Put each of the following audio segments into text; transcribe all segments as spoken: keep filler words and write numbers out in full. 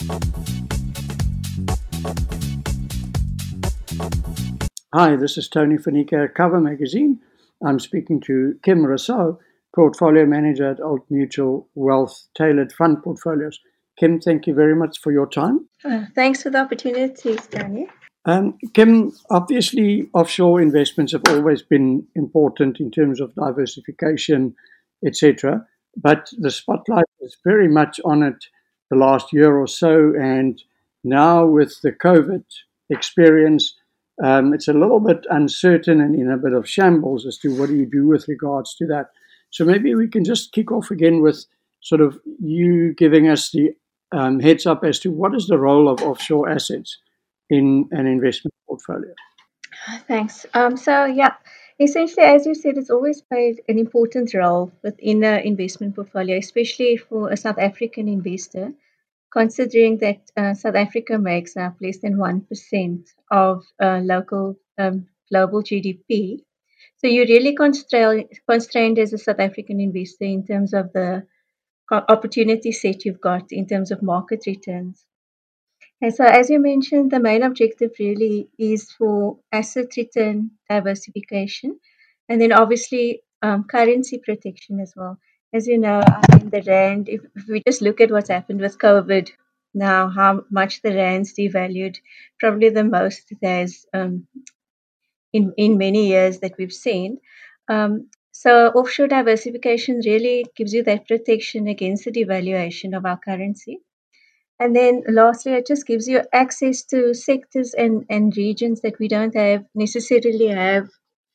Hi, this is Tony Fanica at Cover Magazine. I'm speaking to Kim Rousseau, Portfolio Manager at Old Mutual Wealth Tailored Fund Portfolios. Kim, thank you very much for your time. Uh, thanks for the opportunity, Stanley. Um, Kim, obviously, offshore investments have always been important in terms of diversification, et cetera. But the spotlight is very much on it the last year or so. And now, with the COVID experience, um, it's a little bit uncertain and in a bit of shambles as to what do you do with regards to that. So maybe we can just kick off again with sort of you giving us the um, heads up as to what is the role of offshore assets in an investment portfolio. Thanks. Um, so, yeah, essentially, as you said, it's always played an important role within an investment portfolio, especially for a South African investor, considering that uh, South Africa makes up less than one percent of uh, local um, global G D P. So, you're really constrained, constrained as a South African investor in terms of the co- opportunity set you've got in terms of market returns. And so, as you mentioned, the main objective really is for asset return diversification, and then obviously um, currency protection as well. As you know, I mean, the rand. If, if we just look at what's happened with COVID now, how much the rand's devalued, probably the most it has um, in in many years that we've seen. Um, so, offshore diversification really gives you that protection against the devaluation of our currency. And then lastly, it just gives you access to sectors and, and regions that we don't have necessarily have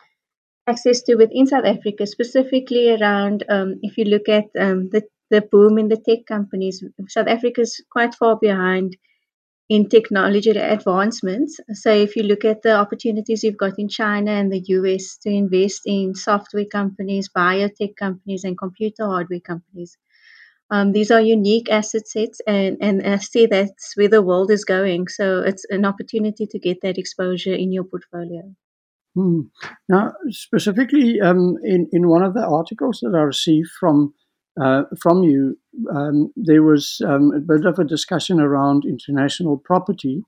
access to within South Africa, specifically around um, if you look at um, the, the boom in the tech companies. South Africa is quite far behind in technology advancements. So if you look at the opportunities you've got in China and the U S to invest in software companies, biotech companies, and computer hardware companies, um, these are unique asset sets, and, and I see that's where the world is going. So it's an opportunity to get that exposure in your portfolio. Hmm. Now, specifically um, in in one of the articles that I received from uh, from you, um, there was um, a bit of a discussion around international property,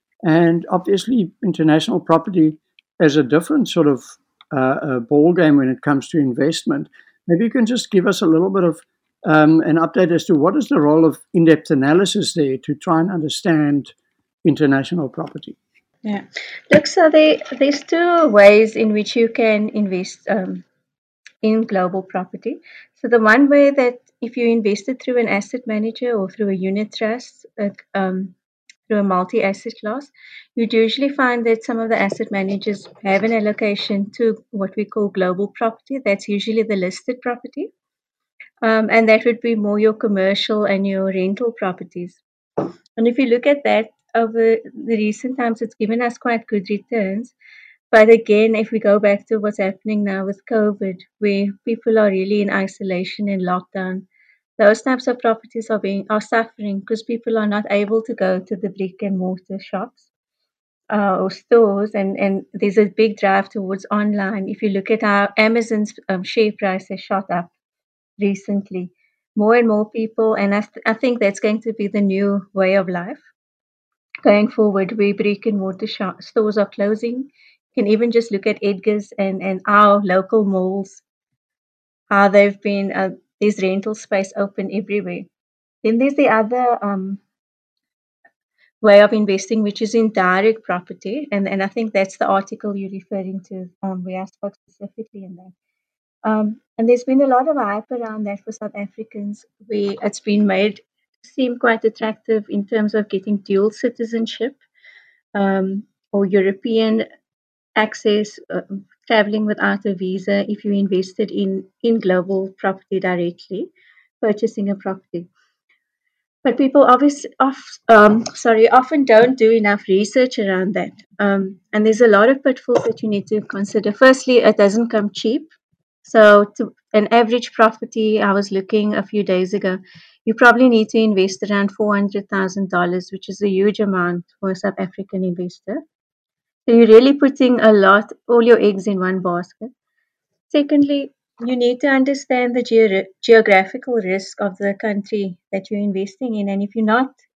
and obviously, international property has a different sort of uh, uh, ball game when it comes to investment. Maybe you can just give us a little bit of um, an update as to what is the role of in-depth analysis there to try and understand international property. Yeah. Look, so there, there's two ways in which you can invest um, in global property. So the one way that if you invested through an asset manager or through a unit trust, uh, um, through a multi-asset class, you'd usually find that some of the asset managers have an allocation to what we call global property. That's usually the listed property. Um, and that would be more your commercial and your rental properties. And if you look at that over the recent times, it's given us quite good returns. But again, if we go back to what's happening now with COVID, where people are really in isolation and lockdown, those types of properties are being are suffering because people are not able to go to the brick and mortar shops uh, or stores, and and there's a big drive towards online. If you look at how Amazon's um, share price has shot up recently, more and more people, and I, th- I think that's going to be the new way of life going forward, where brick and mortar shop, stores are closing. You can even just look at Edgar's and, and our local malls, how they've been, uh, there's rental space open everywhere. Then there's the other um, way of investing, which is in direct property. And, and I think that's the article you're referring to, um, where I spoke specifically in that. Um, and there's been a lot of hype around that for South Africans, where it's been made seem quite attractive in terms of getting dual citizenship um, or European access, uh, traveling without a visa if you invested in, in global property directly, purchasing a property. But people obviously, off, um, sorry, often don't do enough research around that. Um, and there's a lot of pitfalls that you need to consider. Firstly, it doesn't come cheap. So, to an average property, I was looking a few days ago, you probably need to invest around four hundred thousand dollars, which is a huge amount for a South African investor. So, you're really putting a lot, all your eggs in one basket. Secondly, you need to understand the geo- geographical risk of the country that you're investing in. And if you're not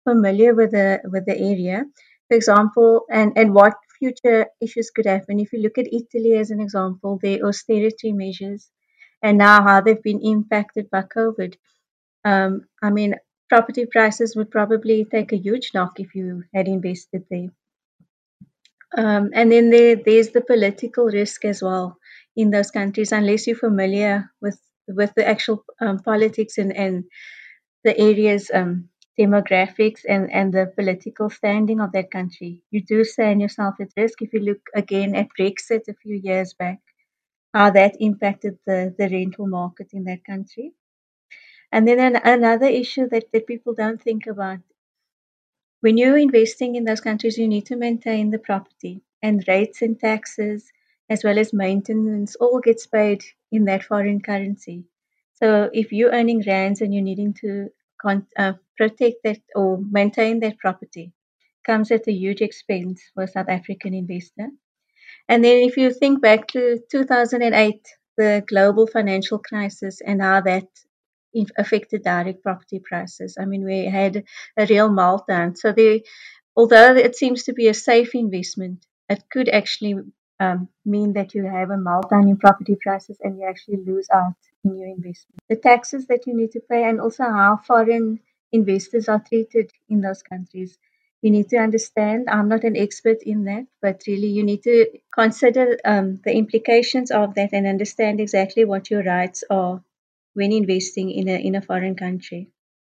familiar with the with the area, for example, and and what future issues could happen. If you look at Italy as an example, their austerity measures, and now how they've been impacted by COVID. Um, I mean, property prices would probably take a huge knock if you had invested there. Um, and then there, there's the political risk as well in those countries, unless you're familiar with with the actual um, politics and, and the area's um, demographics and, and the political standing of that country. You do stand yourself at risk if you look again at Brexit a few years back, how that impacted the, the rental market in that country. And then an, another issue that, that people don't think about, when you're investing in those countries, you need to maintain the property, and rates and taxes, as well as maintenance, all gets paid in that foreign currency. So if you're earning rands and you're needing to con- uh, protect that or maintain that property, comes at a huge expense for a South African investor. And then if you think back to two thousand eight, the global financial crisis and how that in- affected direct property prices. I mean, we had a real meltdown. So they, although it seems to be a safe investment, it could actually um, mean that you have a meltdown in property prices and you actually lose out in your investment. The taxes that you need to pay, and also how foreign investors are treated in those countries. You need to understand. I'm not an expert in that, but really you need to consider um, the implications of that and understand exactly what your rights are when investing in a in a foreign country.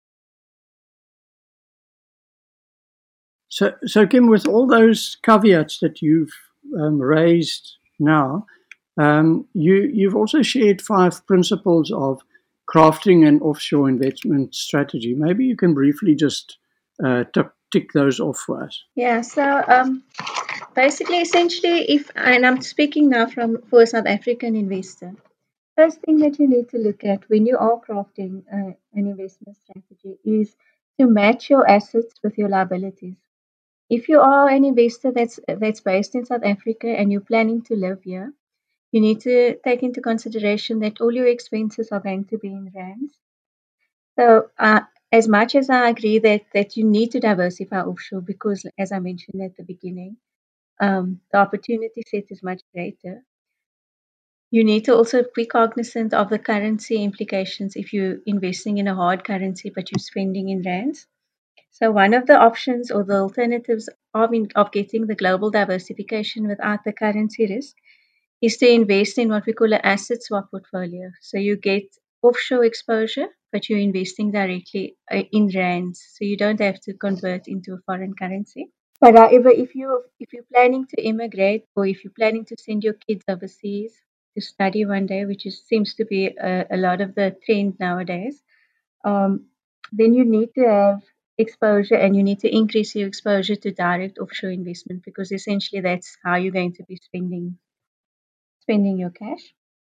So, so Kim, with all those caveats that you've um, raised now, um, you, you've also shared five principles of crafting an offshore investment strategy. Maybe you can briefly just uh, tick, tick those off for us. Yeah. So um, basically, essentially, if and I'm speaking now from for a South African investor, first thing that you need to look at when you are crafting uh, an investment strategy is to match your assets with your liabilities. If you are an investor that's that's based in South Africa and you're planning to live here, you need to take into consideration that all your expenses are going to be in rands. So, uh, as much as I agree that that you need to diversify offshore because, as I mentioned at the beginning, um, the opportunity set is much greater. You need to also be cognizant of the currency implications if you're investing in a hard currency but you're spending in rands. So one of the options or the alternatives of, in, of getting the global diversification without the currency risk is to invest in what we call an asset swap portfolio. So you get offshore exposure, but you're investing directly uh, in rands, so you don't have to convert into a foreign currency. But however, if you if you're planning to immigrate or if you're planning to send your kids overseas to study one day, which is, seems to be a, a lot of the trend nowadays, um, then you need to have exposure and you need to increase your exposure to direct offshore investment because essentially that's how you're going to be spending spending your cash.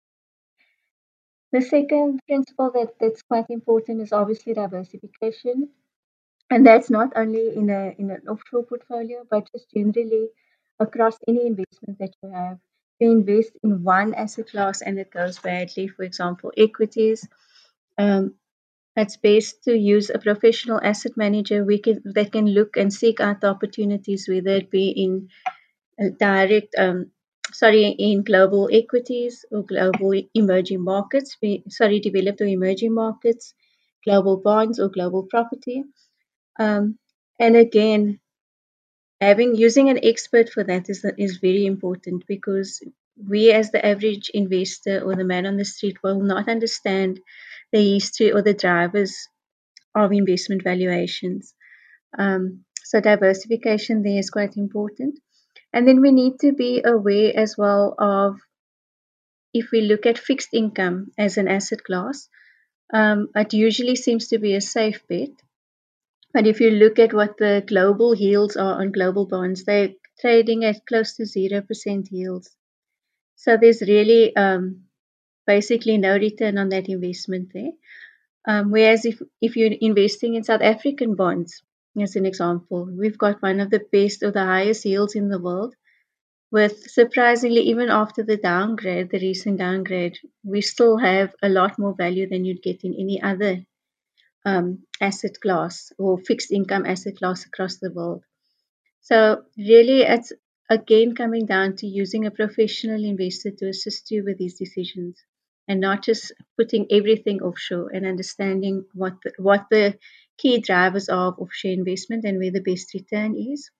The second principle that, that's quite important is obviously diversification. And that's not only in a in an offshore portfolio, but just generally across any investment that you have. You invest in one asset class and it goes badly, for example, equities. Um, it's best to use a professional asset manager we can, that can look and seek out the opportunities, whether it be in uh, direct, um, sorry, in global equities or global emerging markets, we, sorry, developed or emerging markets, global bonds or global property. Um, and again, having using an expert for that is is very important because we, as the average investor or the man on the street, will not understand the history or the drivers of investment valuations. Um, so diversification there is quite important. And then we need to be aware as well of if we look at fixed income as an asset class, um, it usually seems to be a safe bet. But if you look at what the global yields are on global bonds, they're trading at close to zero percent yields. So there's really um, basically no return on that investment there. Um, whereas if, if you're investing in South African bonds, as an example, we've got one of the best or the highest yields in the world. With surprisingly, even after the downgrade, the recent downgrade, we still have a lot more value than you'd get in any other um, asset class or fixed income asset class across the world. So really, it's again coming down to using a professional investor to assist you with these decisions, and not just putting everything offshore, and understanding what the, what the key drivers are of offshore investment and where the best return is.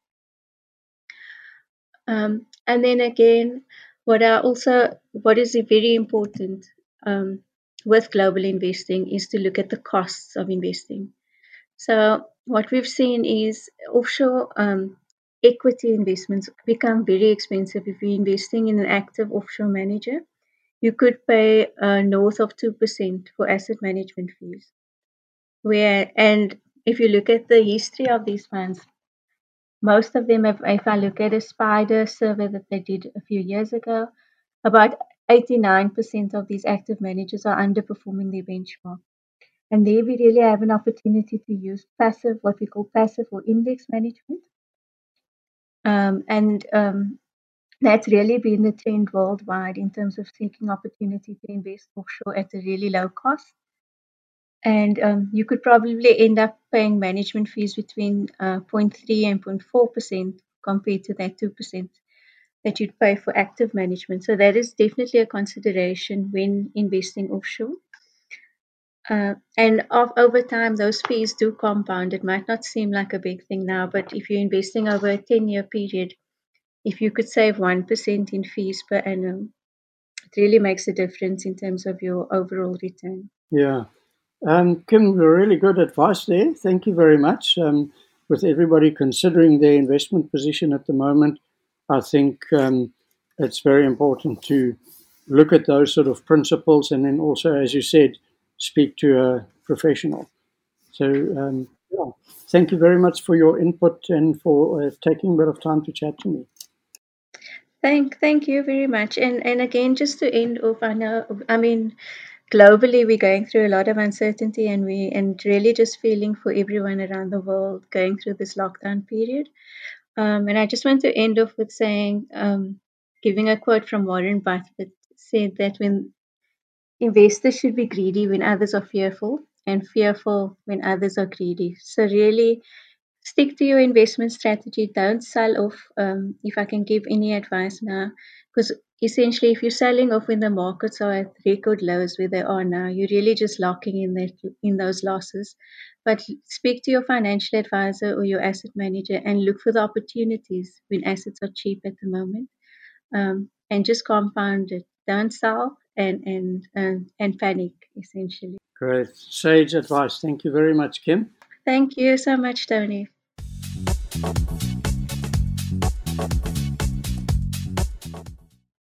Um, and then again, what are also what is very important um, with global investing is to look at the costs of investing. So what we've seen is offshore um, equity investments become very expensive. If you're investing in an active offshore manager, you could pay uh, north of two percent for asset management fees. Where and if you look at the history of these funds, most of them, if, if I look at a Spider survey that they did a few years ago, about eighty-nine percent of these active managers are underperforming their benchmark. And there we really have an opportunity to use passive, what we call passive or index management. Um, and um, that's really been the trend worldwide in terms of seeking opportunity to invest offshore at a really low cost. And um, you could probably end up paying management fees between uh, zero point three and zero point four percent compared to that two percent that you'd pay for active management. So that is definitely a consideration when investing offshore. Uh, and of, over time, those fees do compound. It might not seem like a big thing now, but if you're investing over a ten year period, if you could save one percent in fees per annum, it really makes a difference in terms of your overall return. Yeah. Um, Kim, really good advice there. Thank you very much. Um, with everybody considering their investment position at the moment, I think um, it's very important to look at those sort of principles and then also, as you said, speak to a professional. So, um, yeah, thank you very much for your input and for uh, taking a bit of time to chat to me. Thank, thank you very much. And and again, just to end off, I know, I mean, globally we're going through a lot of uncertainty, and we and really just feeling for everyone around the world going through this lockdown period. Um, and I just want to end off with saying, um, giving a quote from Warren Buffett said that when investors should be greedy when others are fearful, and fearful when others are greedy. So really stick to your investment strategy. Don't sell off. Um, if I can give any advice now, because essentially, if you're selling off when the markets are at record lows where they are now, you're really just locking in that in those losses. But speak to your financial advisor or your asset manager and look for the opportunities when assets are cheap at the moment, um, and just compound it. Don't sell and and and, and panic essentially. Great. Sage advice. Thank you very much, Kim. Thank you so much, Tony.